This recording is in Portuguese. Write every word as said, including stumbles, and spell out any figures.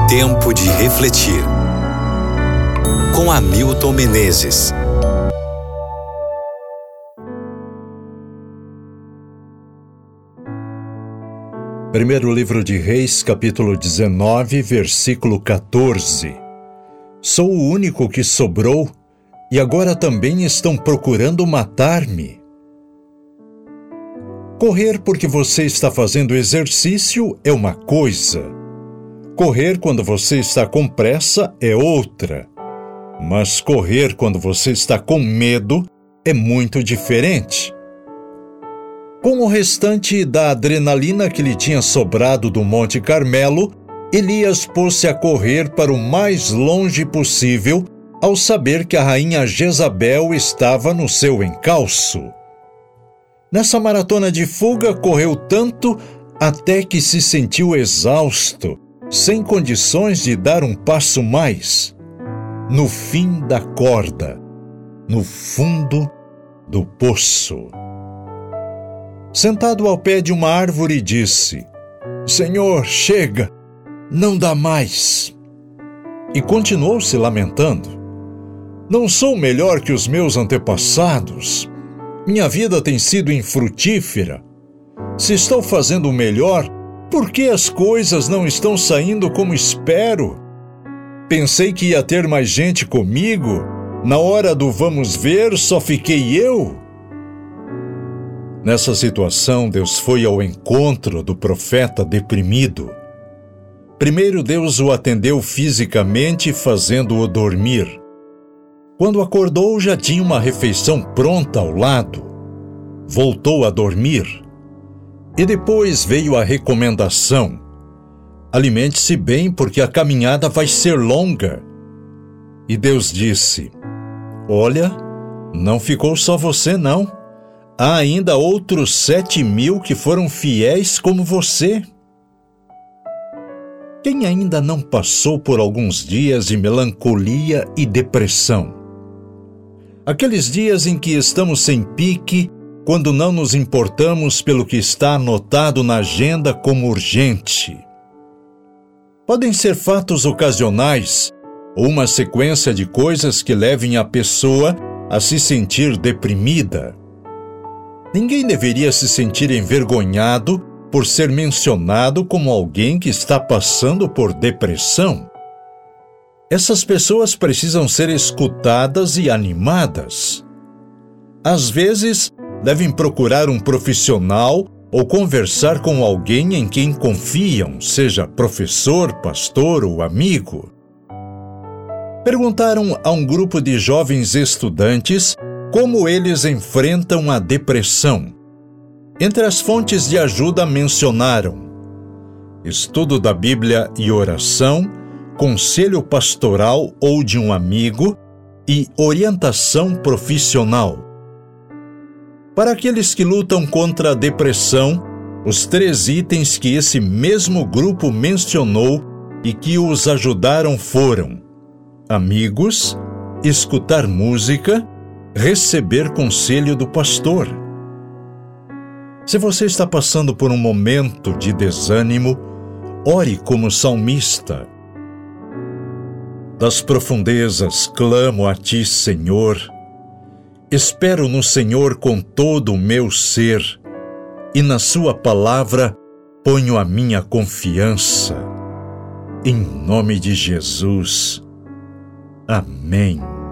Tempo de refletir. Com Hamilton Menezes. Primeiro livro de Reis, capítulo dezenove, versículo quatorze. Sou o único que sobrou, e agora também estão procurando matar-me. Correr porque você está fazendo exercício é uma coisa. Correr quando você está com pressa é outra. Mas correr quando você está com medo é muito diferente. Com o restante da adrenalina que lhe tinha sobrado do Monte Carmelo, Elias pôs-se a correr para o mais longe possível, ao saber que a rainha Jezabel estava no seu encalço. Nessa maratona de fuga, correu tanto até que se sentiu exausto, sem condições de dar um passo mais. No fim da corda, no fundo do poço. Sentado ao pé de uma árvore, disse: Senhor, chega, não dá mais. E continuou se lamentando. Não sou melhor que os meus antepassados. Minha vida tem sido infrutífera. Se estou fazendo o melhor, por que as coisas não estão saindo como espero? Pensei que ia ter mais gente comigo. Na hora do vamos ver, só fiquei eu. Nessa situação, Deus foi ao encontro do profeta deprimido. Primeiro, Deus o atendeu fisicamente, fazendo-o dormir. Quando acordou, já tinha uma refeição pronta ao lado. Voltou a dormir. E depois veio a recomendação: alimente-se bem, porque a caminhada vai ser longa. E Deus disse: Olha, não ficou só você, não. Há ainda outros sete mil que foram fiéis como você. Quem ainda não passou por alguns dias de melancolia e depressão? Aqueles dias em que estamos sem pique, quando não nos importamos pelo que está anotado na agenda como urgente. Podem ser fatos ocasionais ou uma sequência de coisas que levem a pessoa a se sentir deprimida. Ninguém deveria se sentir envergonhado por ser mencionado como alguém que está passando por depressão. Essas pessoas precisam ser escutadas e animadas. Às vezes, devem procurar um profissional ou conversar com alguém em quem confiam, seja professor, pastor ou amigo. Perguntaram a um grupo de jovens estudantes como eles enfrentam a depressão. Entre as fontes de ajuda mencionaram estudo da Bíblia e oração, conselho pastoral ou de um amigo e orientação profissional. Para aqueles que lutam contra a depressão, os três itens que esse mesmo grupo mencionou e que os ajudaram foram amigos, escutar música, receber conselho do pastor. Se você está passando por um momento de desânimo, ore como salmista. Das profundezas clamo a ti, Senhor. Espero no Senhor com todo o meu ser, e na sua palavra ponho a minha confiança. Em nome de Jesus. Amém.